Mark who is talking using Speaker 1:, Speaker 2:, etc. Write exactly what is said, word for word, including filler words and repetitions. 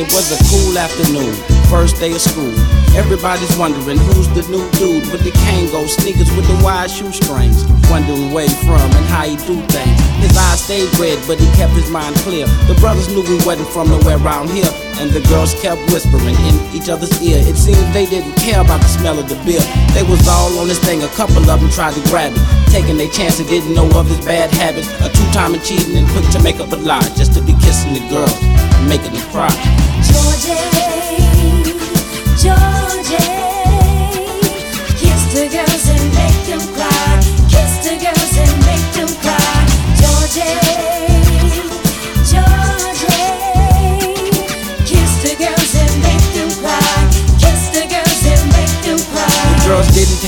Speaker 1: It was a cool afternoon, first day of school. Everybody's wondering who's the new dude with the Kango sneakers with the wide shoestrings. Wondering where he from and how he do things. His eyes stayed red, but he kept his mind clear. The brothers knew we wasn't from nowhere around here, and the girls kept whispering in each other's ear. It seemed they didn't care about the smell of the beer. They was all on this thing, a couple of them tried to grab it, taking their chance and didn't know of his bad habits. A two-time cheating and quick to make up a lie, just to be kissing the girls and making them cry.
Speaker 2: Georgie, Georgie, kiss the girls and make them cry. Kiss the girls and make them cry. Georgie, Georgie, kiss the girls and make them cry. Kiss the girls and make them cry.
Speaker 1: The girls didn't